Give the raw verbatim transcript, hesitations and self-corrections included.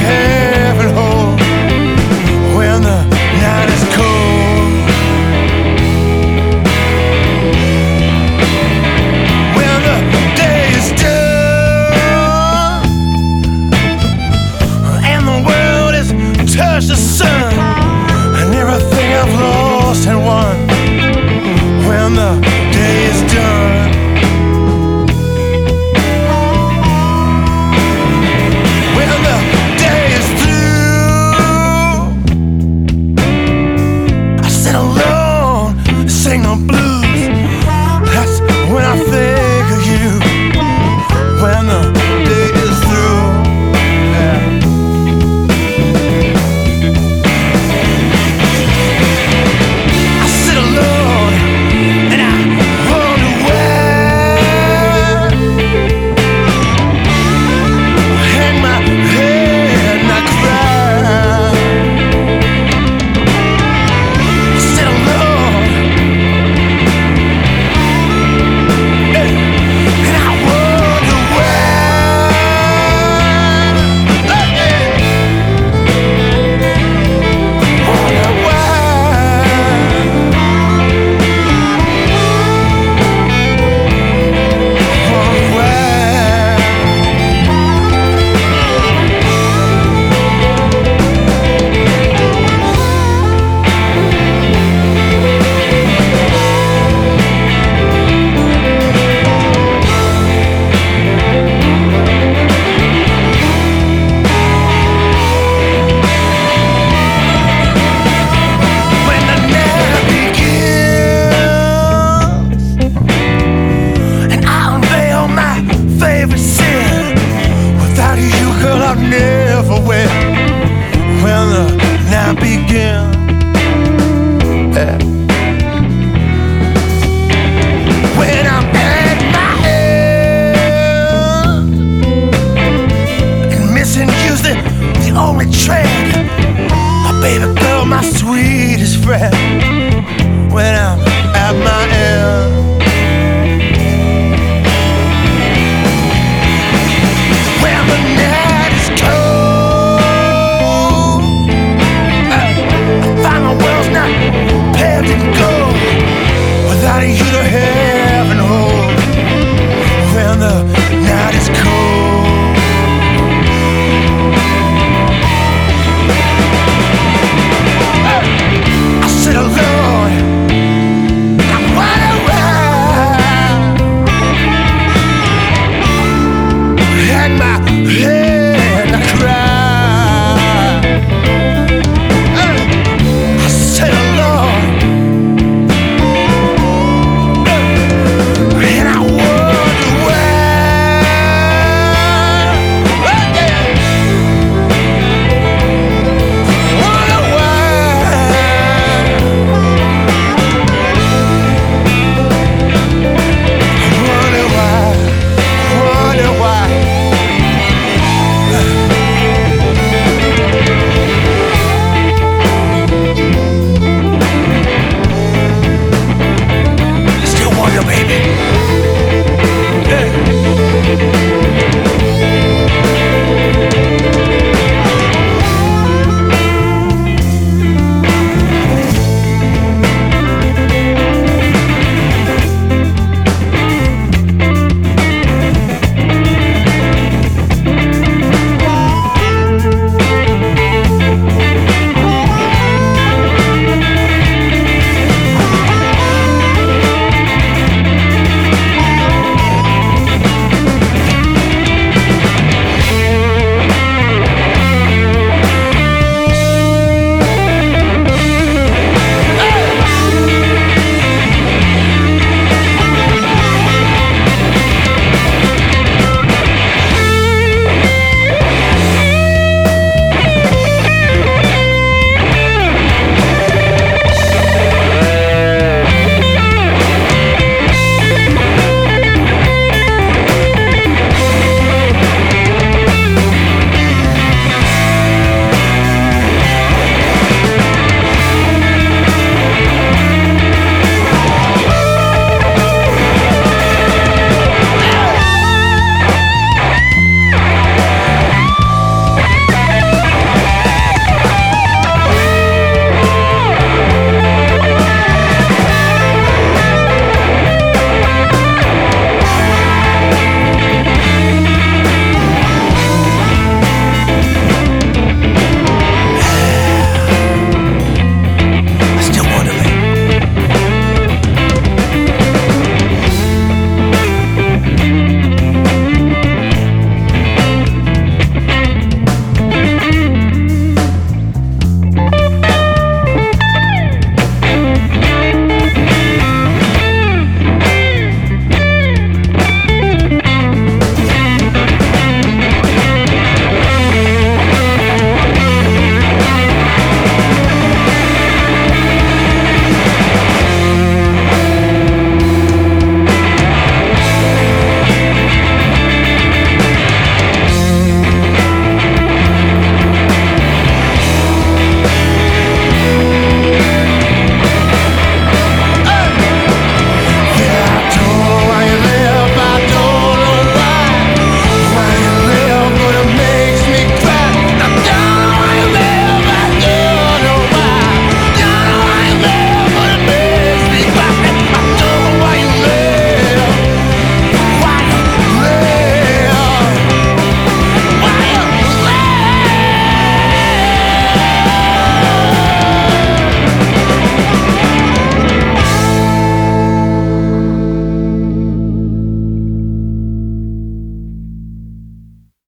heaven hold when the night is cold? When the day is done and the world has touched the sun and everything I've lost and won. When the day is done, when the day is through, I sit alone, sing the blues. That's when I think of you. When the day is through, yeah. I sit alone and I wonder where. I hang my head and I cry. I sit alone and I wonder where. Wonder why. Wonder why. When the night begins and I unveil my favorite sin, without you, girl, I'll never win. When the night begins, yeah. When I'm at my end and missing you's the, the only trend, my baby girl, my sweetest friend. When I'm at my end.